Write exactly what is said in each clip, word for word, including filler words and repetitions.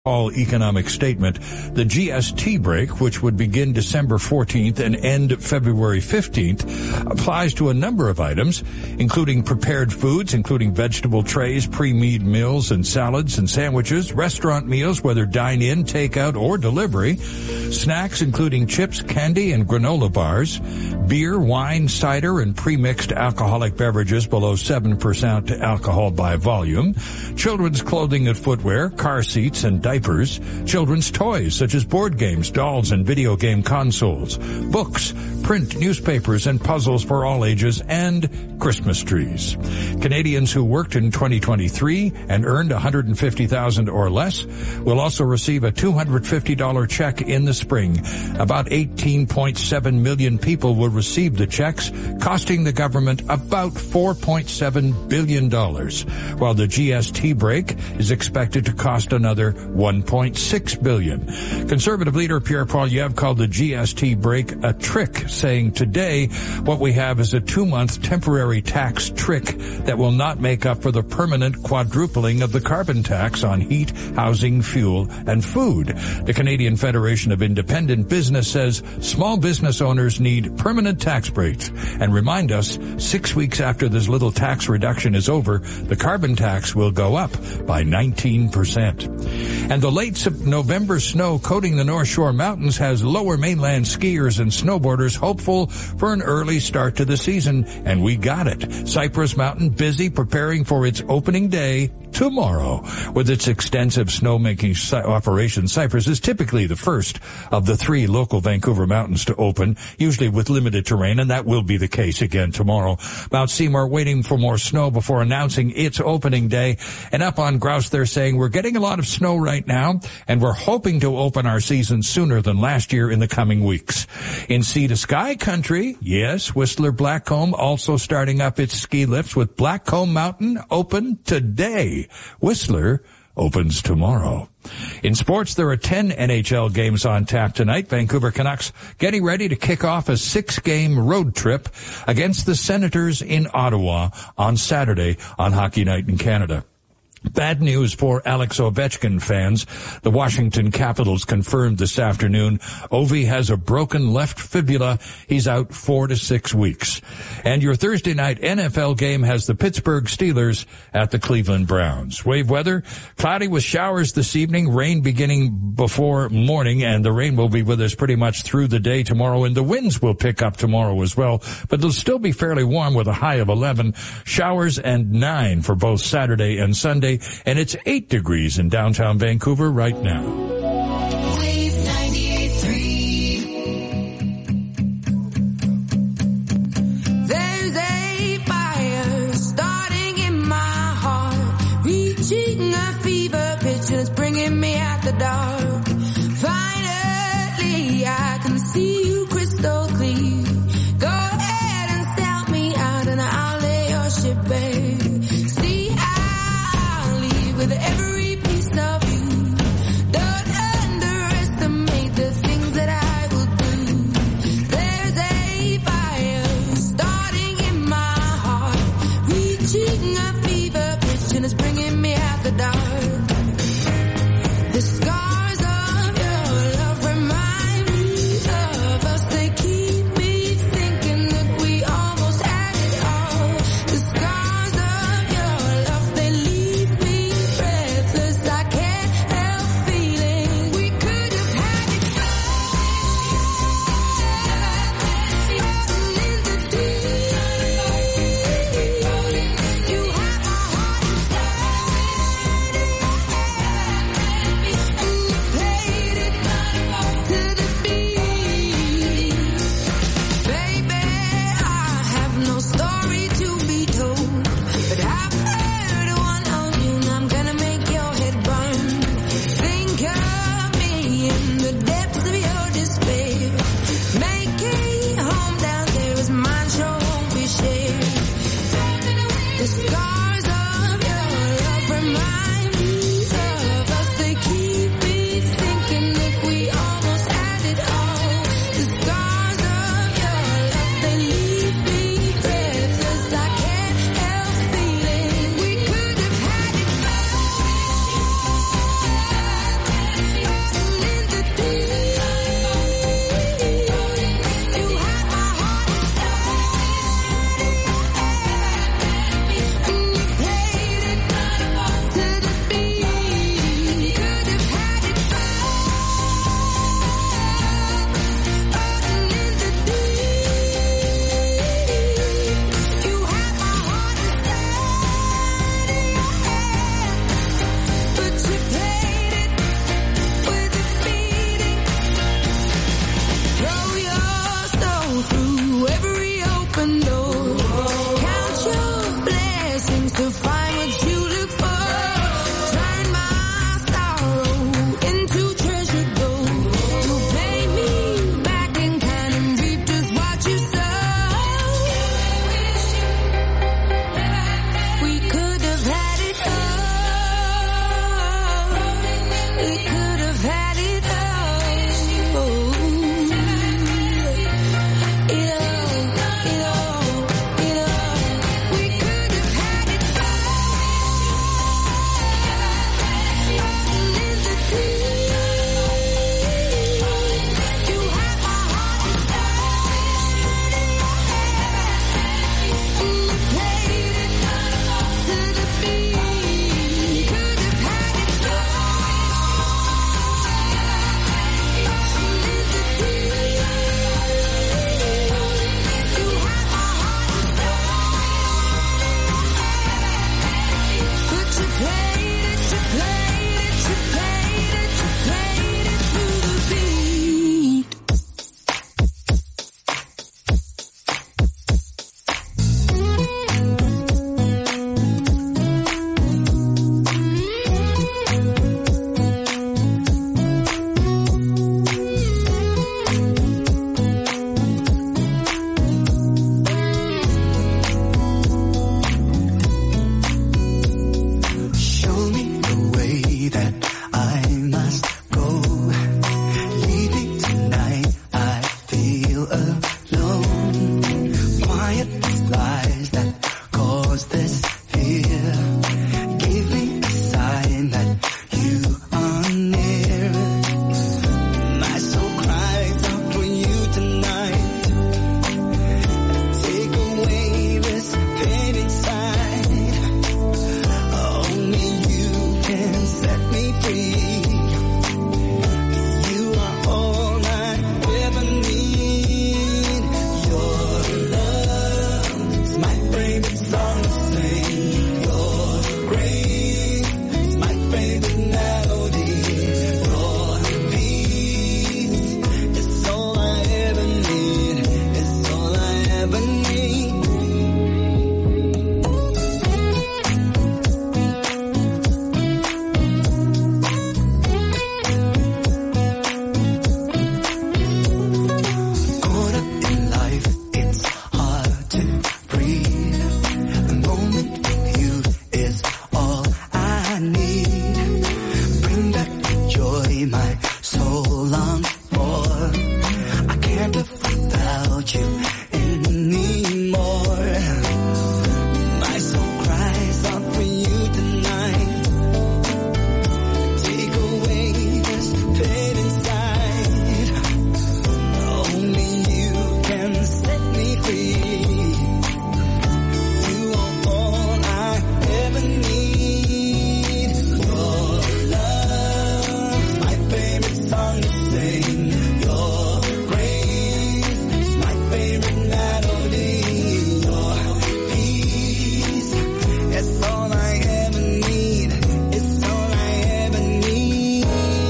All economic statement. The G S T break, which would begin December fourteenth and end February fifteenth, applies to a number of items, including prepared foods, including vegetable trays, pre-made meals and salads and sandwiches, restaurant meals, whether dine-in, takeout, or delivery, snacks, including chips, candy, and granola bars, beer, wine, cider, and pre-mixed alcoholic beverages below seven percent alcohol by volume, children's clothing and footwear, car seats, and diapers, children's toys such as board games, dolls, and video game consoles, books, print, newspapers, and puzzles for all ages, and Christmas trees. Canadians who worked in twenty twenty-three and earned one hundred fifty thousand dollars or less will also receive a two hundred fifty dollars check in the spring. About eighteen point seven million people will receive the checks, costing the government about four point seven billion dollars, while the G S T break is expected to cost another one point six billion dollars. Conservative leader Pierre Poilievre called the G S T break a trick, saying today what we have is a two-month temporary tax trick that will not make up for the permanent quadrupling of the carbon tax on heat, housing, fuel, and food. The Canadian Federation of Independent Business says small business owners need permanent tax breaks and remind us six weeks after this little tax reduction is over, the carbon tax will go up by nineteen percent. And the late November snow coating the North Shore Mountains has lower mainland skiers and snowboarders hopeful for an early start to the season, and we got it. Cypress Mountain busy preparing for its opening day tomorrow. With its extensive snowmaking operation, Cypress is typically the first of the three local Vancouver mountains to open, usually with limited terrain, and that will be the case again tomorrow. Mount Seymour waiting for more snow before announcing its opening day. And up on Grouse, they're saying we're getting a lot of snow right now, and we're hoping to open our season sooner than last year in the coming weeks. In Sea to Sky country, yes, Whistler Blackcomb also starting up its ski lifts with Blackcomb Mountain open today. Whistler opens tomorrow. In sports, there are ten N H L games on tap tonight. Vancouver Canucks getting ready to kick off a six-game road trip against the Senators in Ottawa on Saturday on Hockey Night in Canada. Bad news for Alex Ovechkin fans. The Washington Capitals confirmed this afternoon Ovi has a broken left fibula. He's out four to six weeks. And your Thursday night N F L game has the Pittsburgh Steelers at the Cleveland Browns. Wave weather, cloudy with showers this evening, rain beginning before morning, and the rain will be with us pretty much through the day tomorrow, and the winds will pick up tomorrow as well, but it'll still be fairly warm with a high of eleven. Showers and nine for both Saturday and Sunday. And it's eight degrees in downtown Vancouver right now. Wave ninety-eight point three. There's a fire starting in my heart, reaching a fever pitch and it's bringing me out the dark. Finally, I can see you crystal clear. Go ahead and sell me out and I'll lay your ship bare. With every piece of you, don't underestimate the things that I will do. There's a fire starting in my heart, reaching a fever pitch and it's bringing me out the dark. The scars of your love remind me of us. They keep me thinking that we almost had it all. The scars of your love, they leave me breathless. I can't help feeling we could have had it floating in the deep. You have my heart instead, and I must go. Leaving tonight, I feel alone. Quiet lies that cause this fear. Give me a sign that you are near. My soul cries out for you tonight. Take away this pain inside. Only you can set me free. You are all I ever need. Your love is my favorite song to sing. Your grace is my favorite melody. Your peace is all I ever need. It's all I ever need. Caught up in life, it's hard to breathe. A moment with you is all I need. Bring back the joy my soul longs for. I can't live without you anymore. My soul cries out for you tonight. Take away this pain inside. Only you can set me free. You are all I ever need. Your love is my favorite song to sing. Your grace is my favorite melody. Your peace is all I ever need. It's all I ever need.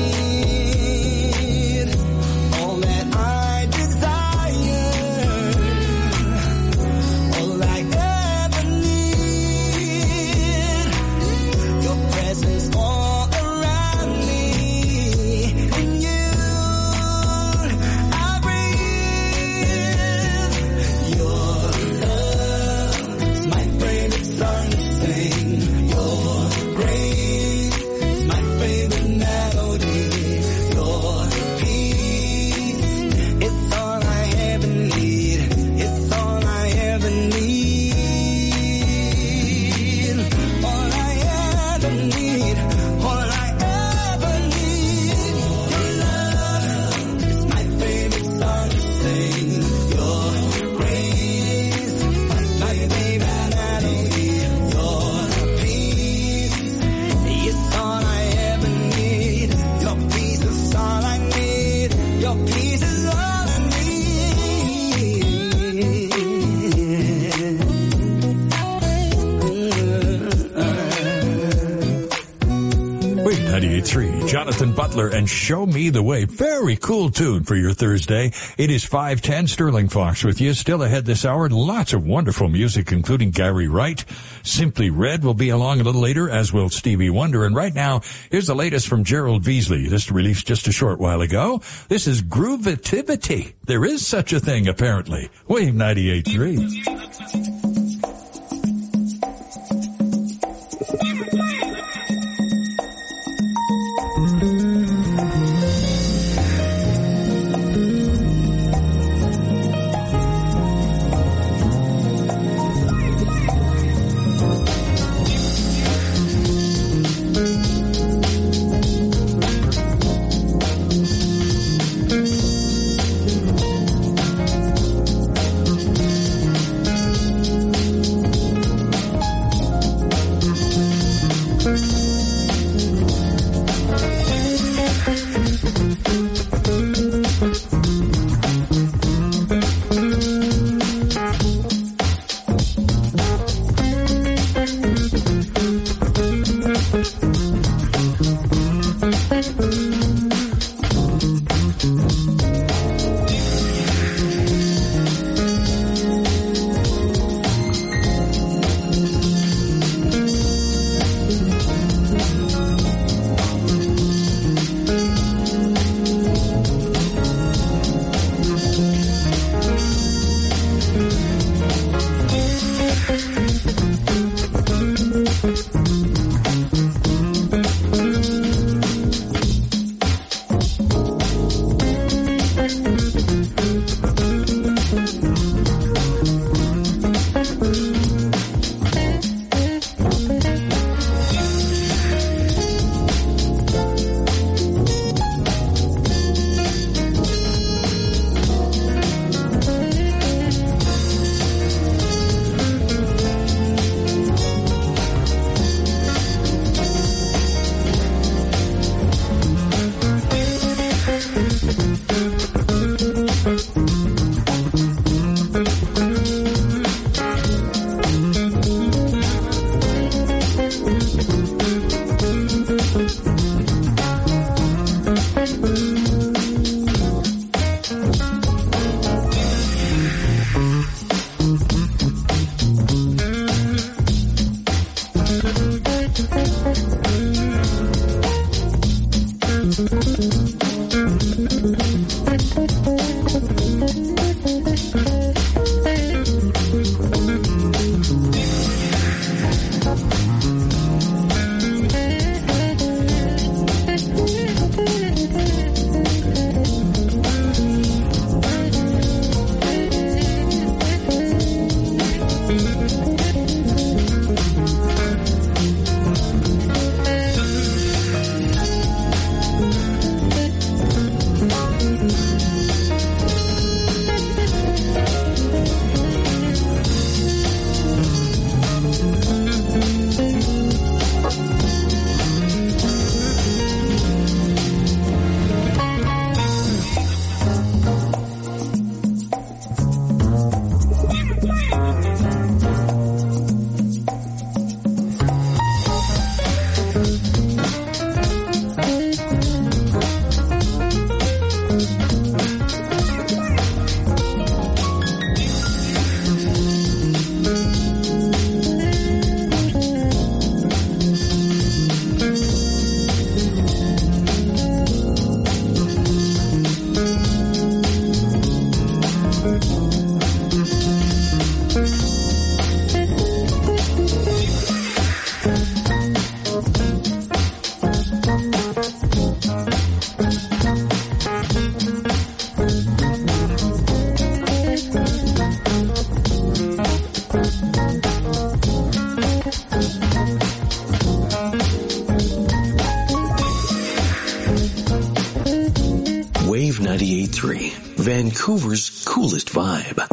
All that I desire. All I ever need. Your presence all around me. In you I breathe. Your love is my favorite song to sing. Your grace is my favorite melody. Your peace is all I ever need. It's all I ever need. All I ever need. All I ever need. Your love is my favorite song to sing. Your grace is my favorite melody. Your peace is all I ever need. Your peace is all I need. Your peace is all I Wait, ninety-eight point three, Jonathan Butler and Show Me the Way. Very cool tune for your Thursday. It is five ten, Sterling Fox with you. Still ahead this hour, lots of wonderful music, including Gary Wright. Simply Red will be along a little later, as will Stevie Wonder. And right now, here's the latest from Gerald Beasley. This released just a short while ago. This is Groovativity. There is such a thing, apparently. Wave ninety-eight point three. ninety-eight point three, Vancouver's coolest vibe.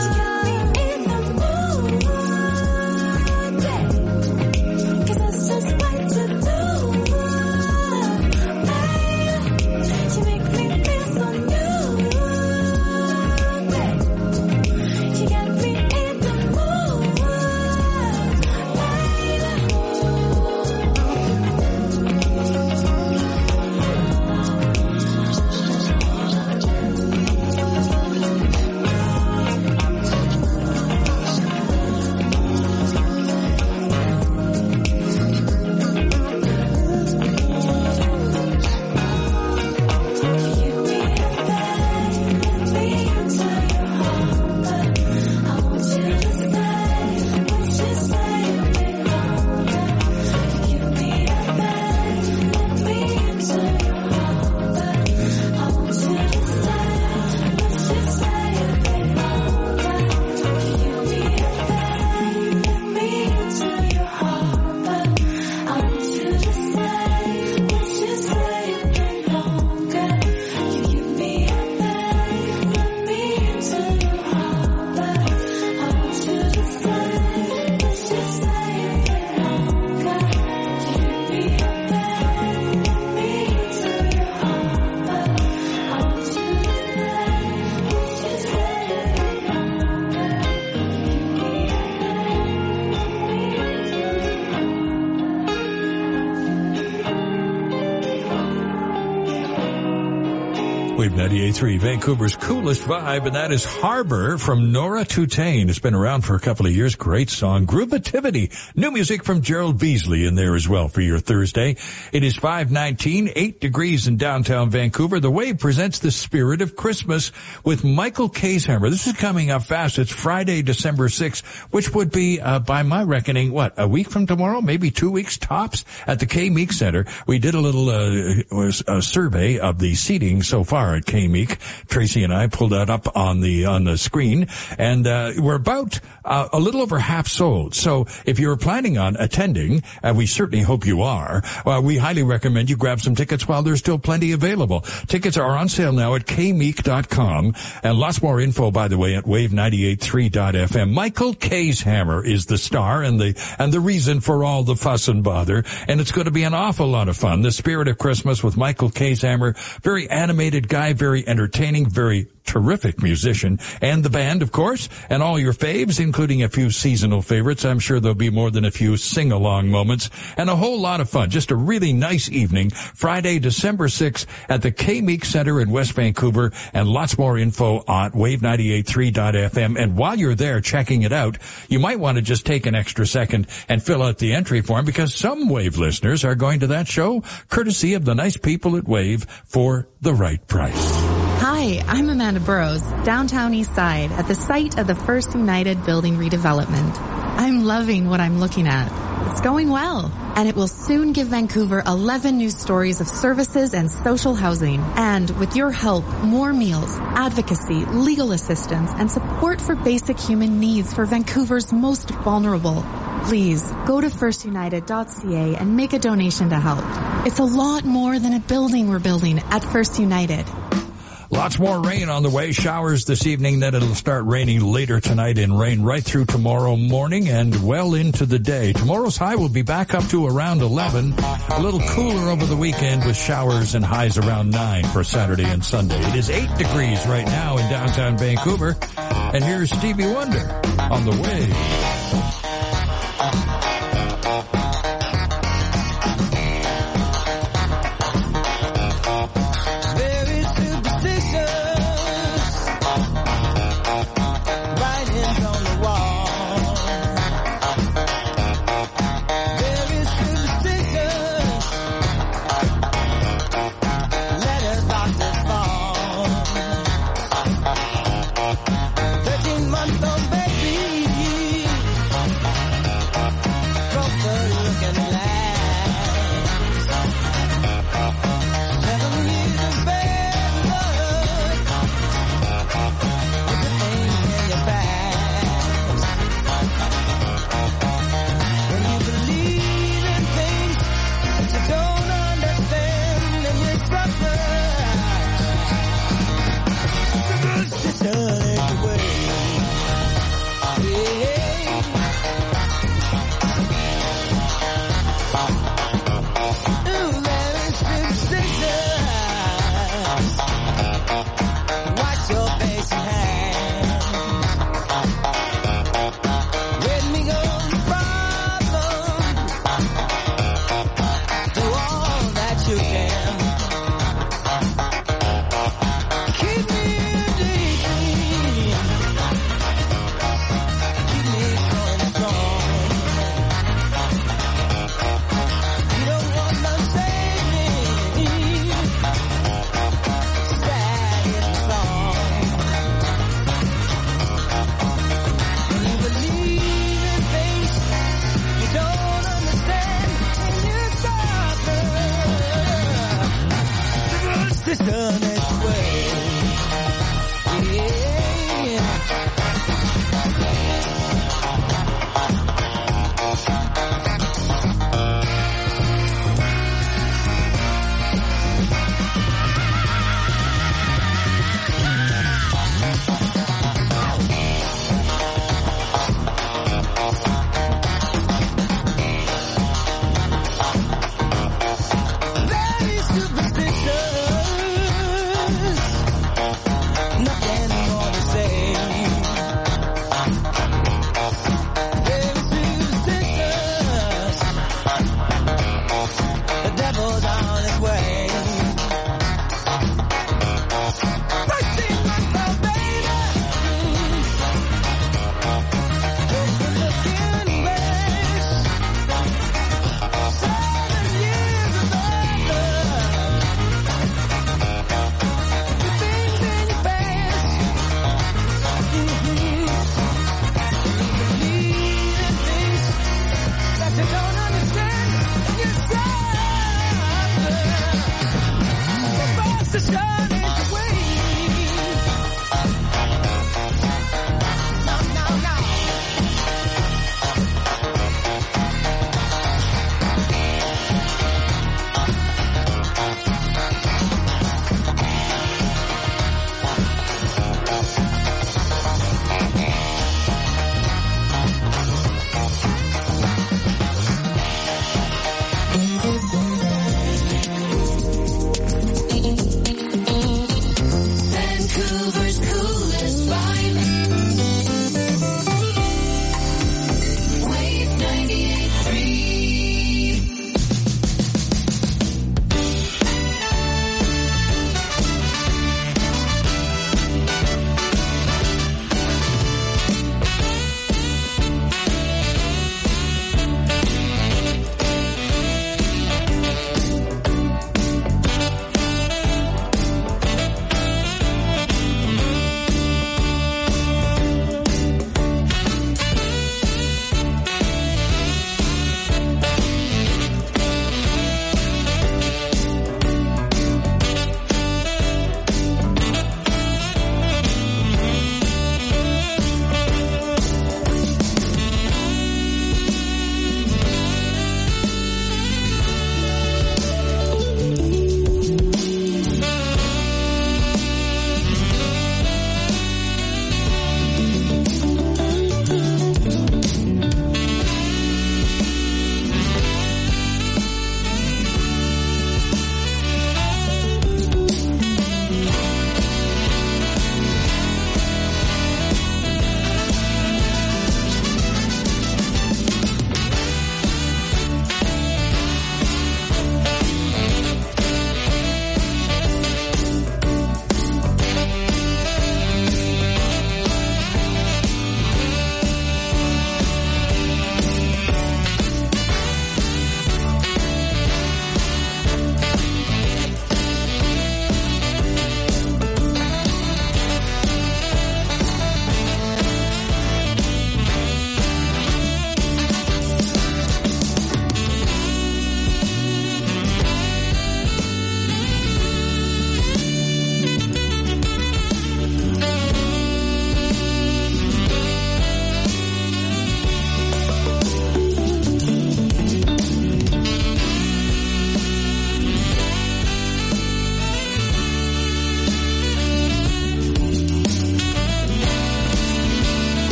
Just Wave ninety-eight point three, Vancouver's coolest vibe, and that is Harbor from Nora Tutane. It's been around for a couple of years. Great song. Groovativity. New music from Gerald Beasley in there as well for your Thursday. It is five nineteen, eight degrees in downtown Vancouver. The Wave presents the Spirit of Christmas with Michael Kaeshammer. This is coming up fast. It's Friday, December sixth, which would be, uh, by my reckoning, what, a week from tomorrow? Maybe two weeks tops at the K-Meek Center. We did a little, uh, a survey of the seating so far at K-Meek. Tracy and I pulled that up on the, on the screen, and, uh, we're about, uh, a little over half sold. So if you're planning on attending, and we certainly hope you are, uh, we highly recommend you grab some tickets while there's still plenty available. Tickets are on sale now at k meek dot com, and lots more info, by the way, at wave ninety-eight point three dot f m. Michael Kaeshammer is the star and the, and the reason for all the fuss and bother, and it's going to be an awful lot of fun. The Spirit of Christmas with Michael Kaeshammer, very animated guy, very entertaining, very terrific musician, and the band, of course, and all your faves, including a few seasonal favorites. I'm sure there'll be more than a few sing-along moments, and a whole lot of fun. Just a really nice evening, Friday, December sixth, at the K-Meek Center in West Vancouver, and lots more info on wave ninety-eight point three dot f m. And while you're there checking it out, you might want to just take an extra second and fill out the entry form, because some Wave listeners are going to that show, courtesy of the nice people at Wave, for the right price. Hi, I'm Amanda Burrows, downtown East Side, at the site of the First United Building redevelopment. I'm loving what I'm looking at. It's going well, and it will soon give Vancouver eleven new stories of services and social housing. And with your help, more meals, advocacy, legal assistance, and support for basic human needs for Vancouver's most vulnerable. Please go to first united dot c a and make a donation to help. It's a lot more than a building we're building at First United. Lots more rain on the way. Showers this evening, then it'll start raining later tonight and rain right through tomorrow morning and well into the day. Tomorrow's high will be back up to around eleven. A little cooler over the weekend with showers and highs around nine for Saturday and Sunday. It is eight degrees right now in downtown Vancouver. And here's Stevie Wonder on the Wave. Thirteen months old baby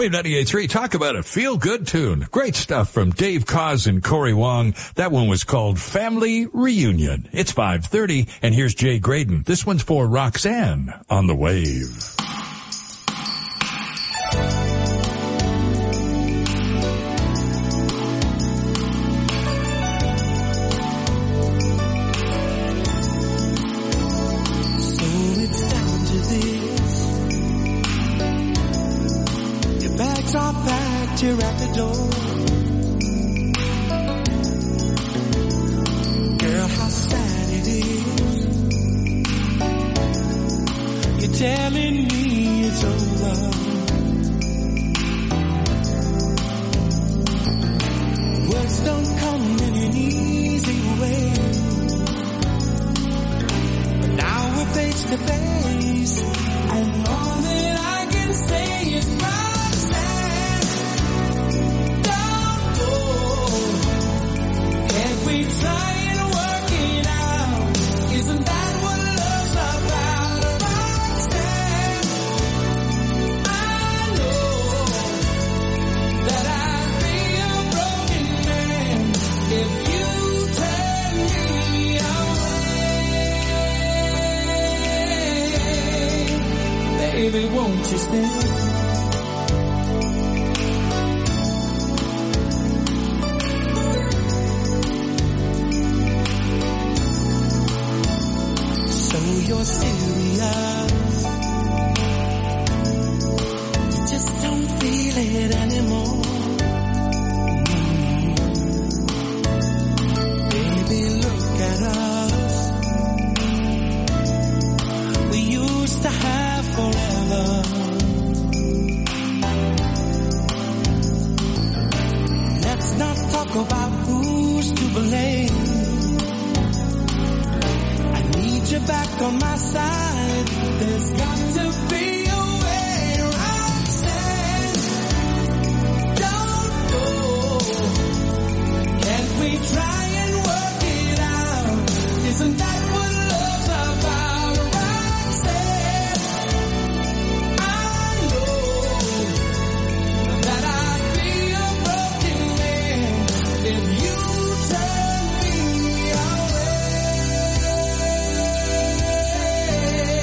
Wave ninety-eight point three, talk about a feel-good tune. Great stuff from Dave Koz and Corey Wong. That one was called Family Reunion. It's five thirty, and here's Jay Graydon. This one's for Roxanne on the Wave. You're at the door. Girl, how sad it is. You're telling me it's over. Words don't come in an easy way. But now we're face to face, and all that I can say is Roxanne. We try and work it out. Isn't that what love's about? Roxanne, I know that I'd be a broken man if you turn me away. Baby, won't you stay? You're serious. You just don't feel it anymore. Baby, look at us. We used to have forever. Let's not talk about who's to blame. You're back on my side. There's got to be a way, Roxanne. Don't go. Can't we try and work it out? Isn't that what love's about, Roxanne? I know that I'd be a broken man if you turn me away.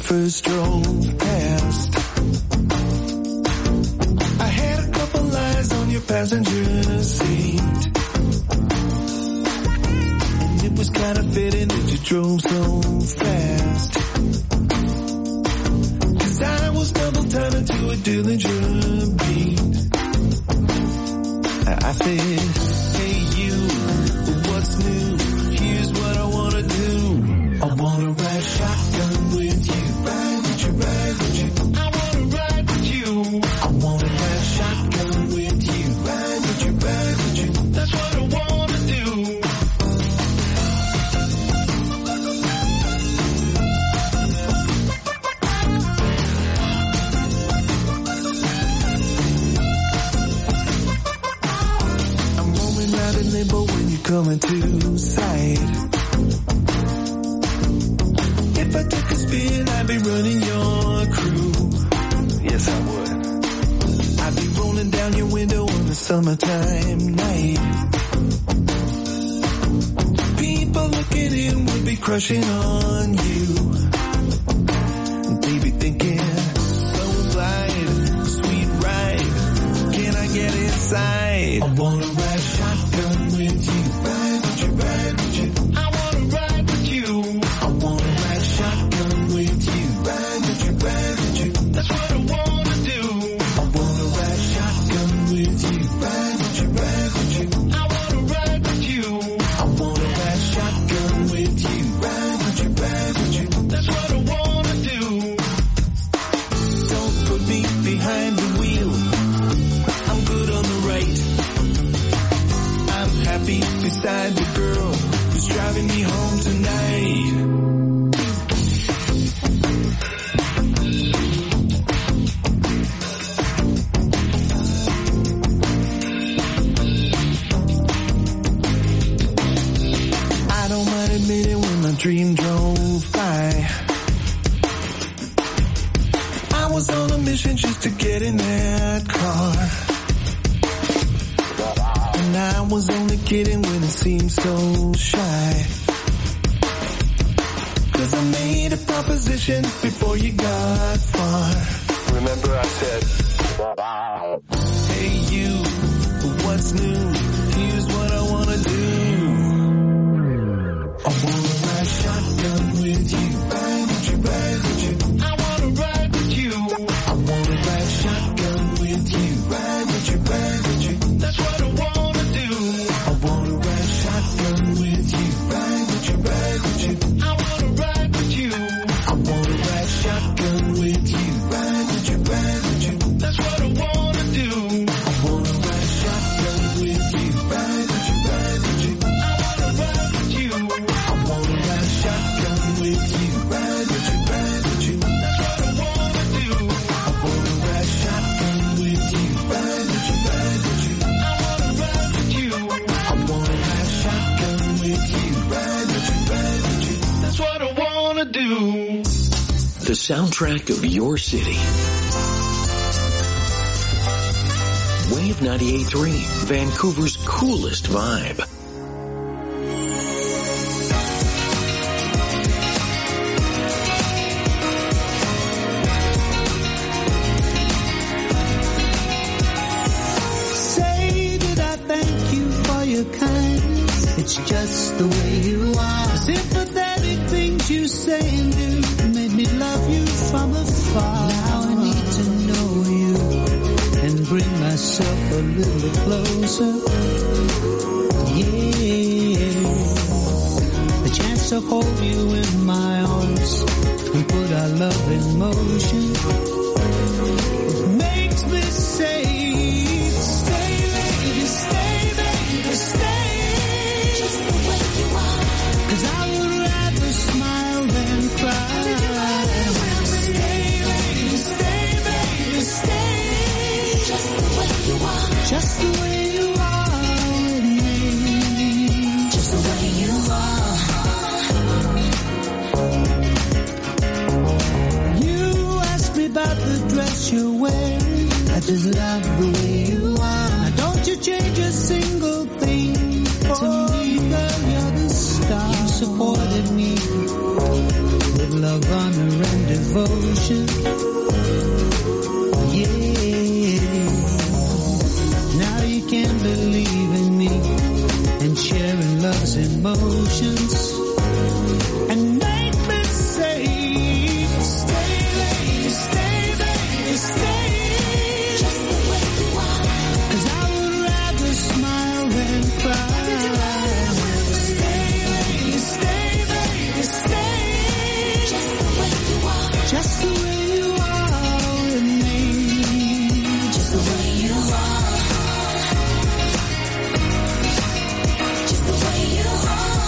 first drove past. I had a couple eyes on your passenger seat, and it was kind of fitting that you drove so fast. 'Cause I was double timing to a Dillinger beat. I, I said, hey you, what's new? Here's what I wanna do. I wanna ride shotgun with you. Ride with you, ride with you. I wanna ride with you. I wanna ride shotgun with you. Ride with you, ride with you. That's what I wanna do. I'm rolling out in limbo when you're coming to sight. If I took a spin, I'd be running your crew. Yes, I would. I'd be rolling down your window on a summertime night. People looking in would be crushing on you. They'd be thinking, so glide, sweet ride, can I get inside? I wanna ride shotgun with you. Ride with you, ride with you. I wanna ride with you. I wanna ride shotgun with you. Ride with you, ride with you. That's what I wanna do. I wanna ride shotgun with you. Ride with you, ride with you. I wanna ride with you. I wanna ride shotgun with you. Ride with you, ride with you. That's what I wanna do. Don't put me behind the wheel. I'm good on the right. I'm happy beside the girl who's driving me home tonight. I don't mind admitting when my dream drove by, I was on a mission just to get in that car. And I was only kidding when it seemed so shy. 'Cause I made a proposition before you got far. Remember I said, hey you, what's new? Here's what I wanna do. I wanna ride shotgun with you. Ride with you, ride with you. I wanna ride with you. I wanna ride shotgun with you. Ride with you, ride with you. That's what I wanna do. I wanna ride shotgun with you. Ride with you, ride with you. I wanna ride with you. I wanna ride shotgun with you. Ride with you, ride with you. That's what I wanna do. I wanna ride shotgun with you. Ride with you, ride with you. I wanna ride with you. I wanna ride shotgun with you. Ride with you, ride with you. That's what I wanna do. I wanna ride shotgun with you. Ride with you, ride with you. I wanna ride with you. I wanna ride shotgun with you. Ride with you, ride with you. That's what I wanna do. The soundtrack of your city. Wave ninety-eight point three, Vancouver's coolest vibe. Say that I thank you for your kindness. It's just the way you are. Sympathetic things you say and do made me love you from afar. Now I need to know you and bring myself a little closer. Yeah, the chance to hold you in my arms and put our love in motion makes me say, stay baby, stay baby, stay just the way you are. 'Cause I would rather smile than cry. Stay baby, stay baby, stay just the way you are. Just the way you are with me. Just the way you are. You asked me about the dress you're wearing. I just love the way you are. Now don't you change a single thing to me, girl, you're the star. You supported me with love, honor, and devotion. devotion. Yeah. Now you can believe in me and sharing love's emotions. And make me say, stay, baby, stay, baby, stay. Just the way you are. 'Cause I would rather smile than cry. Stay, baby, stay, baby, stay. Just the way you are. Just the way you are with me. Just the way you are. Just the way you are.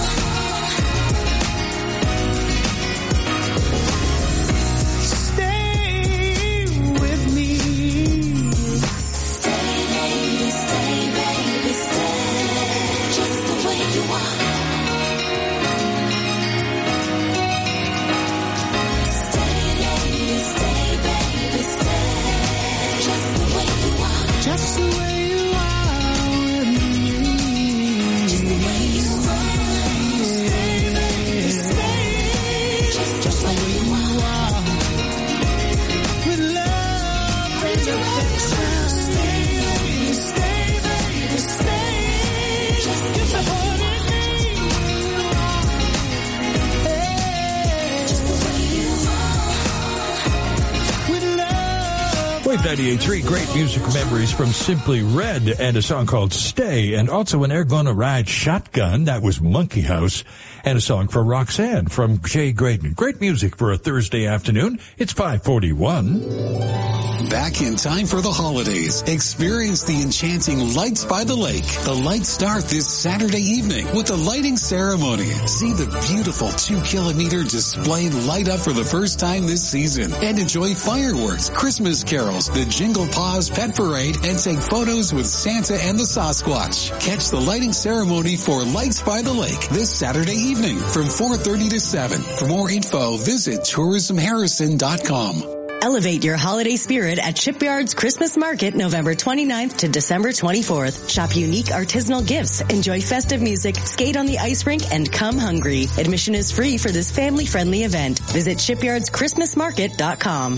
Stay with me. Stay, baby, stay, baby, stay. Just the way you are. Stay, baby, stay, baby, stay. Just the way you are. Just the way you are with me. Just the way you are. Stay, baby, stay. Just, just the way you are. With love and affection. Stay, baby, stay, baby, stay. Just the way you are. Just the way you are. With love. Wave ninety-eight point three, great music memories from Simply Red and a song called Stay, and also an Air Gonna Ride Shotgun, that was Monkey House, and a song for Roxanne from Jay Graydon. Great music for a Thursday afternoon. It's five forty-one. Back in time for the holidays. Experience the enchanting Lights by the Lake. The lights start this Saturday evening with the lighting ceremony. See the beautiful two kilometer display light up for the first time this season and enjoy fireworks, Christmas carols, the Jingle Paws Pet Parade, and take photos with Santa and the Sasquatch. Catch the lighting ceremony for Lights by the Lake this Saturday evening from four thirty to seven. For more info, visit tourism harrison dot com. Elevate your holiday spirit at Shipyard's Christmas Market November twenty-ninth to December twenty-fourth. Shop unique artisanal gifts, enjoy festive music, skate on the ice rink, and come hungry. Admission is free for this family-friendly event. Visit shipyards christmas market dot com.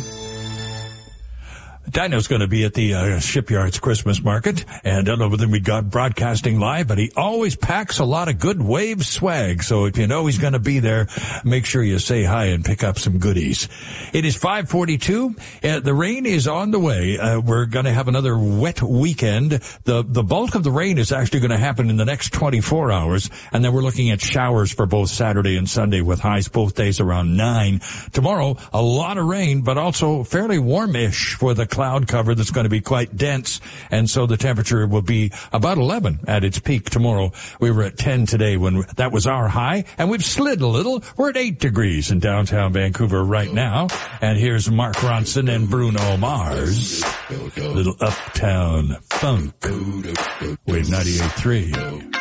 Dino's going to be at the uh, Shipyard's Christmas Market, and I don't know whether we got broadcasting live, but he always packs a lot of good Wave swag. So if you know he's going to be there, make sure you say hi and pick up some goodies. It is five forty-two. Uh, the rain is on the way. Uh, we're going to have another wet weekend. The the bulk of the rain is actually going to happen in the next twenty-four hours, and then we're looking at showers for both Saturday and Sunday with highs both days around nine. Tomorrow, a lot of rain, but also fairly warmish for the cloud cover that's going to be quite dense, and so the temperature will be about eleven at its peak tomorrow. We were at ten today when that was our high, and we've slid a little. We're at eight degrees in downtown Vancouver right now, and here's Mark Ronson and Bruno Mars. Little Uptown Funk. Wave ninety-eight point three.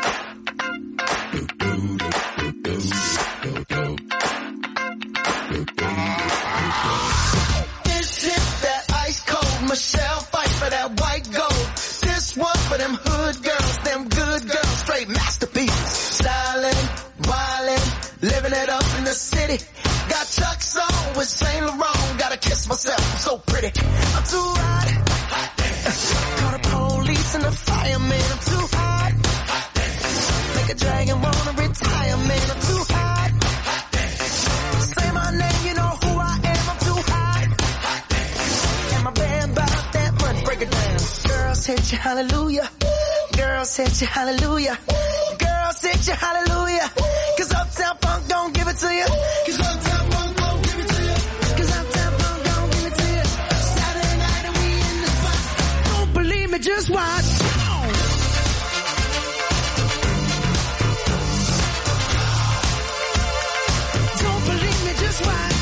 Michelle fight for that white gold. This one for them hood girls, them good girls, straight masterpieces. Stylin', wildin', living it up in the city. Got Chuck's on with Saint Laurent. Gotta kiss myself, I'm so pretty. I'm too hot. Call the police and the fireman. I'm too hot. Make a dragon wanna retire, man. I'm too hot. Say my name, you know who I am. I'm too hot. And my band bought that money. Break it down. Girls hit you, hallelujah. Girls hit you, hallelujah. Girls hit you, hallelujah. Cause Uptown Funk don't give it to you. Cause Uptown Funk don't give it to you. Cause Uptown Funk don't give it to you. Saturday night and we in the spot. Don't believe me, just watch. Don't believe me, just watch.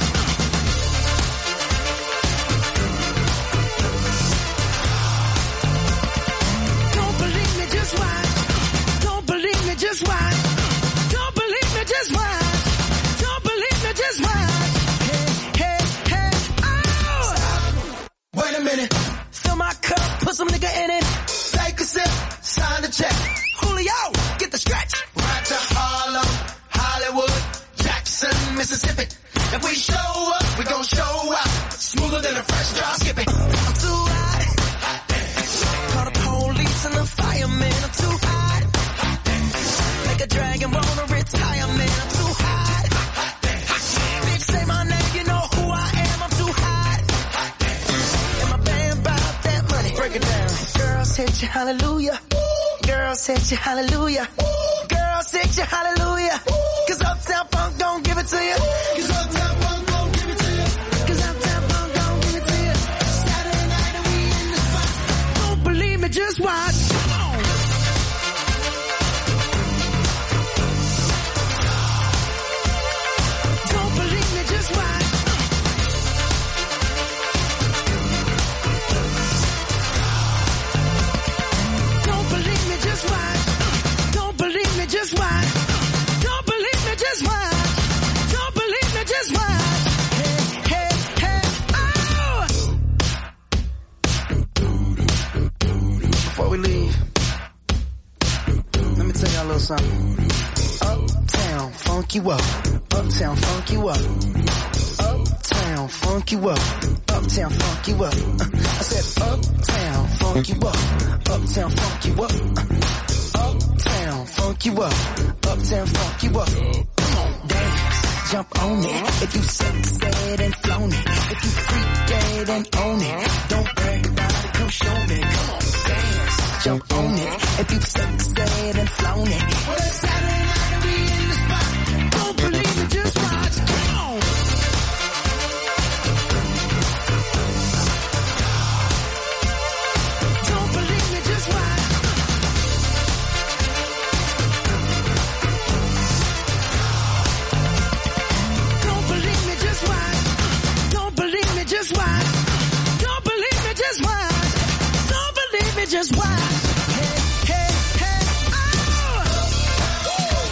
Don't believe me, just watch. Don't believe me, just watch. Don't believe me, just watch. Don't believe me, just watch. Hey, hey, hey, oh! Wait a minute. Fill my cup, put some nigga in it. Take a sip, sign the check. Julio, get the stretch. Right to Harlem, Hollywood, Jackson, Mississippi. If we show up, we gon' show out. said you hallelujah. Girl said you hallelujah. Girl said you hallelujah. Cause Uptown Funk don't give it to you. Cause Uptown Funk don't give it to you. Cause Uptown Funk don't give it to you. Saturday night and we in the spot. Don't believe me, just watch. Come on. Don't believe me, just watch. Don't believe me, just watch. Don't believe me, just watch. Don't believe me, just watch. Don't believe me, just watch. Hey, hey, hey, oh! Before we leave, let me tell y'all a little something. Uptown, funk you up. Uptown, funk you up. Uptown, funk you up. Uptown, funk you up. Uh, I said uptown, funk you up. Uptown, funk you up. Uptown, funk you up. Uptown, funk you up. Come on, dance, jump on it. If you sexed and flown it. If you freak dead and own it. Don't brag about it, come show me. Come on, dance, jump on it. If you sexed and flown it. Well, it's Saturday night and we in the spot. Don't believe it, just watch. Come on. Don't believe me, just watch. Don't believe me, just watch. Don't believe me, just watch. Don't believe me, just watch. Don't believe me, just watch. Hey, hey, hey, oh!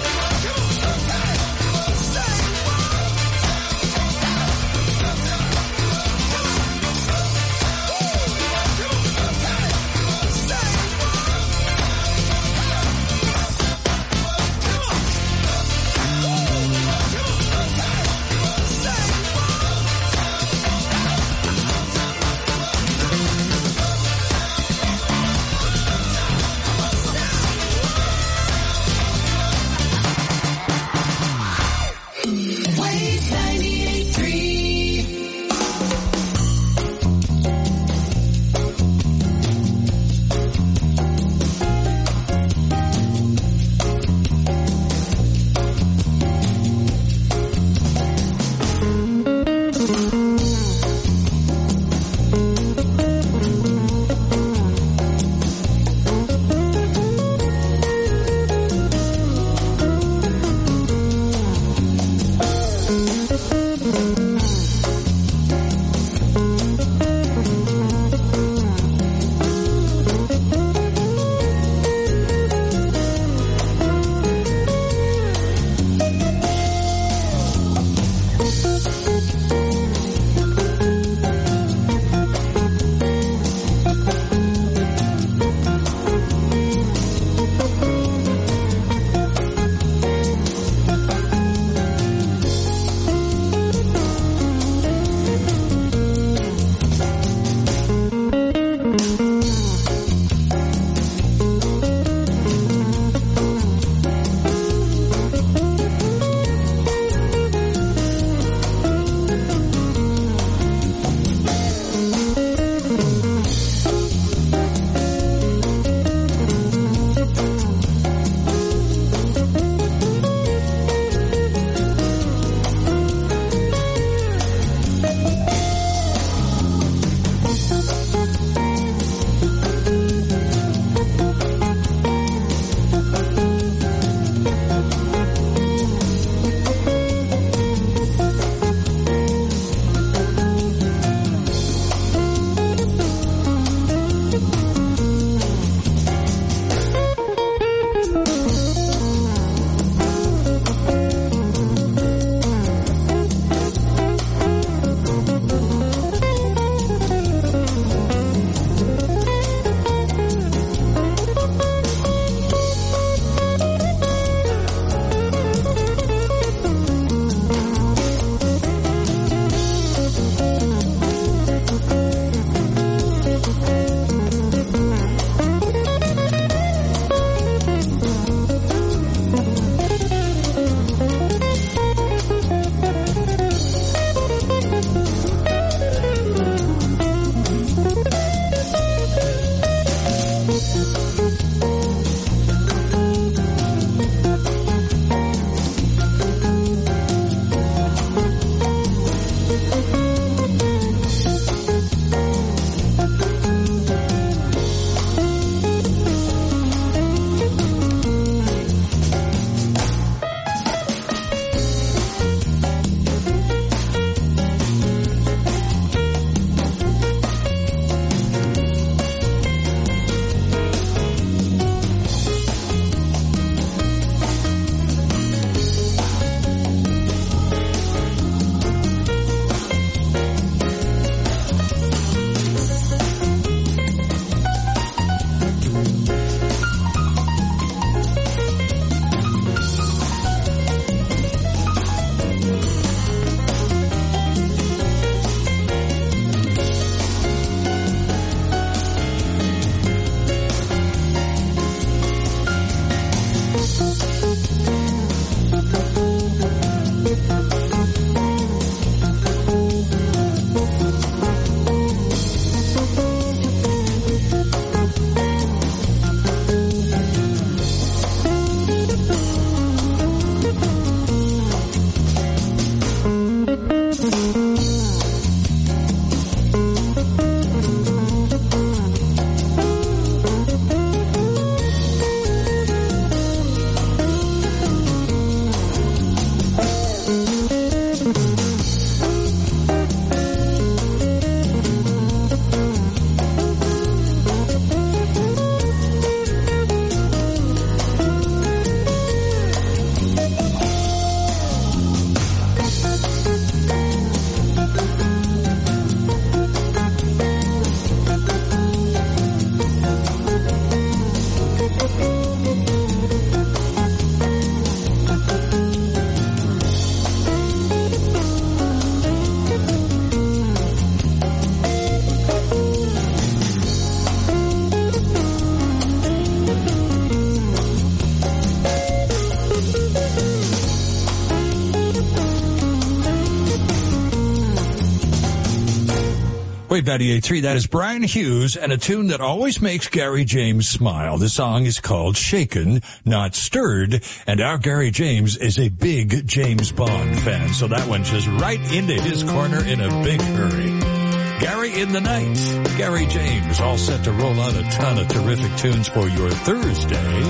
Wave ninety-eight point three, that is Brian Hughes and a tune that always makes Gary James smile. The song is called Shaken, Not Stirred, and our Gary James is a big James Bond fan, so that went just right into his corner in a big hurry. Gary in the Night, Gary James, all set to roll out a ton of terrific tunes for your Thursday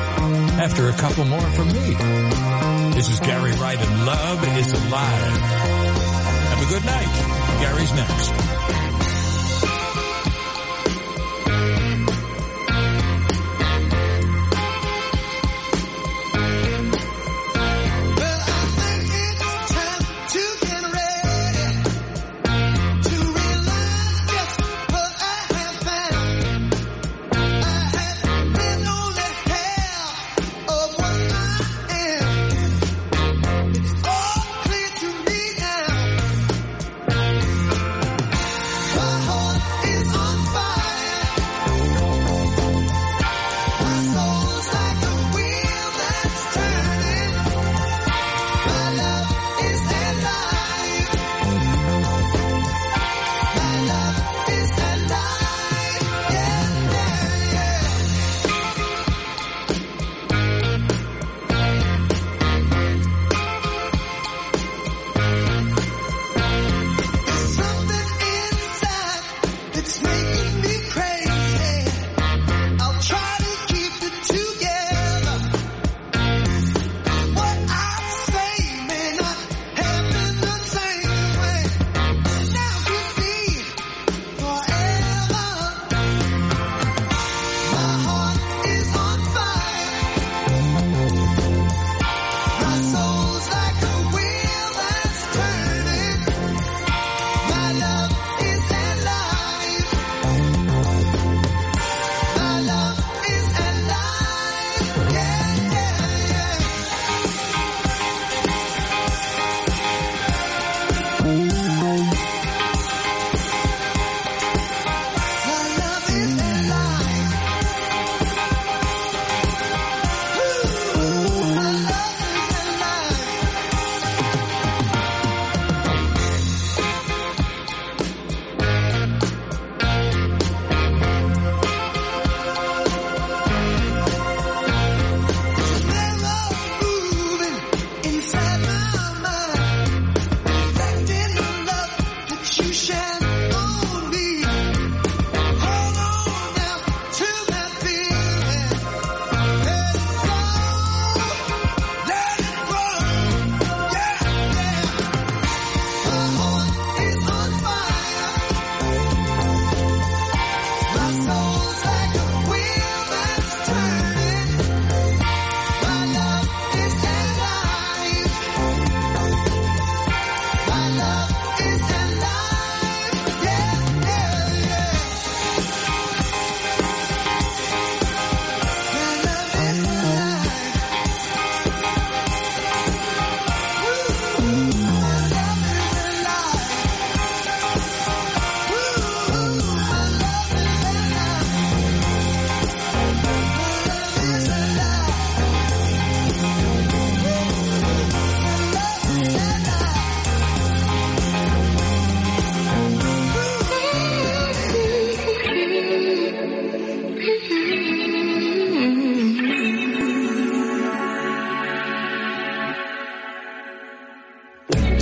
after a couple more from me. This is Gary Wright and Love is Alive. Have a good night. Gary's next. Oh,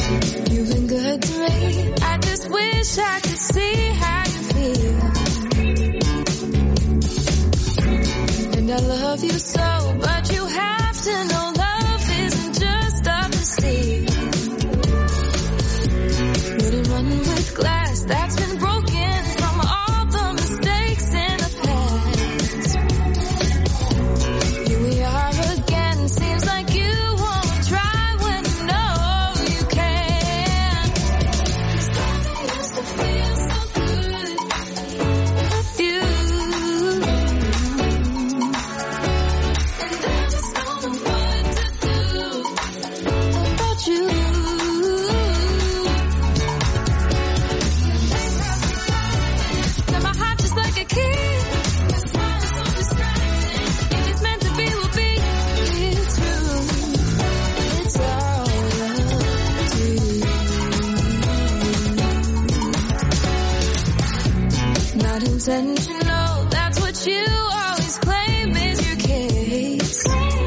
You've been good to me. I just wish I could see how you feel. And I love you so, but you have to know love isn't just up to see. Wouldn't run with glass that's been broken from all the mistakes in the past. Here we are again, seems like you won't try when you know you can. 'Cause love used to feel so good with you. And I just don't know what to do about you. Got my heart just like a key. Your smile is so distracting. If it's meant to be, will be. It's true. It's all up to you. Not intentional. That's what you always claim is your case.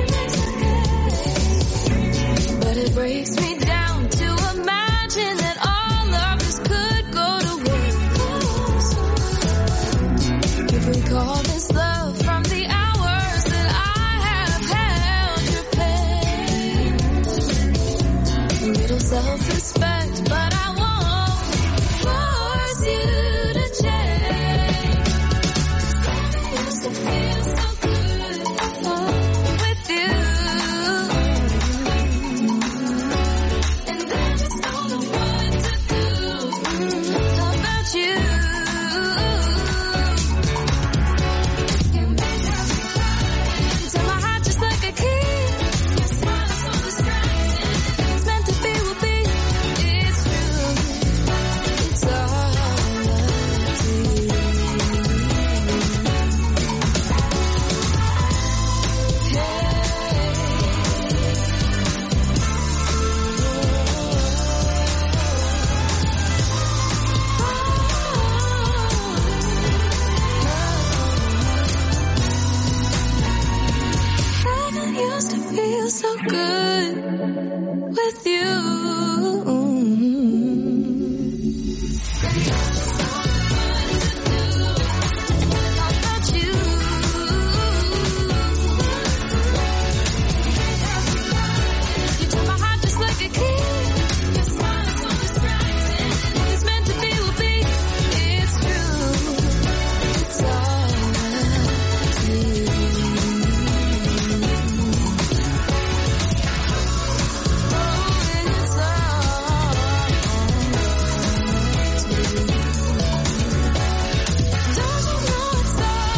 But it breaks me down to imagine that all of this could go to waste. If we call this love from the hours that I have held your pain. A little self-respect, but I won't force you to change. It used to feel so good with you. And I just don't know what to do about you. You make me cry. You turn my heart just like a key. Your smile is so distracting. If it's meant to be, will be. It's true. It's all up to you. Heaven used to feel so good with you. About you. You turn my heart just like a key. Your smile is so distracting. If it's meant to be, will be. It's true. It's all up to you. It's all up to you. Don't you know it's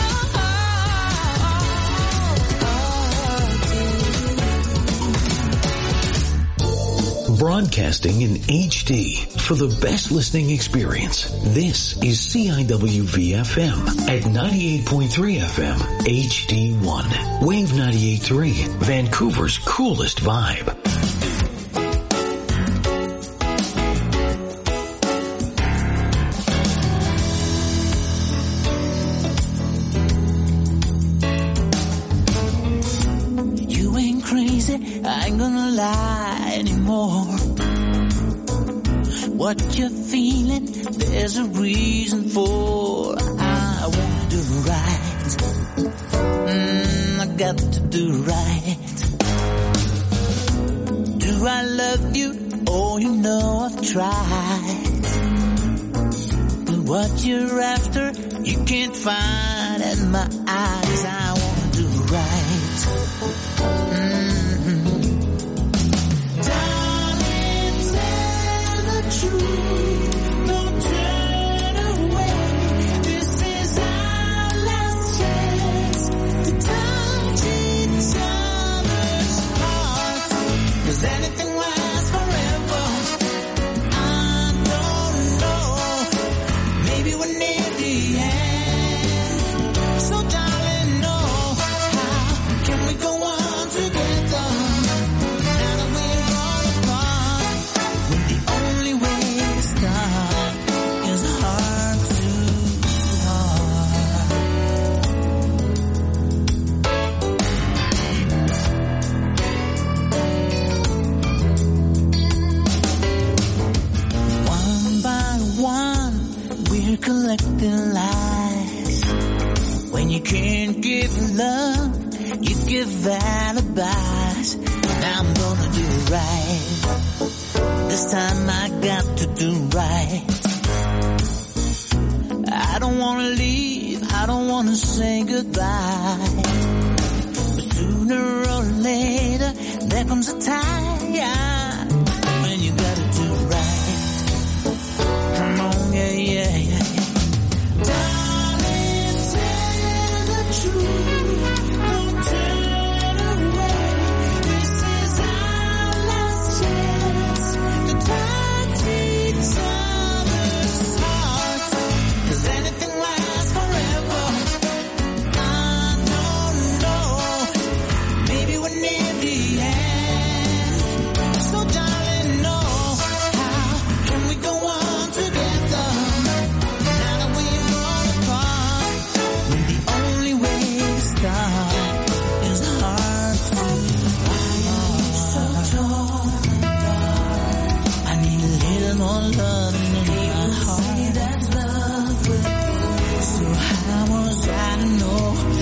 all up to you? Broadcasting in H D for the best listening experience. This is C I W V F M at ninety-eight point three F M H D one. Wave ninety-eight point three, Vancouver's coolest vibe. You ain't crazy, I ain't gonna lie anymore. What you're feeling, there's a reason for. I wanna do right. Mm, I got to do right. Do I love you? Oh, you know I've tried. But what you're after, you can't find in my eyes. I wanna do right. Mm-hmm. Darling, tell the truth. Don't turn away. This is our last chance to touch each other's hearts. 'Cause anything lasts forever. I don't know. Maybe we're near the end. So goodbyes. Now I'm gonna do it right. This time I got to do right. I don't wanna leave, I don't wanna say goodbye. But sooner or later, there comes a time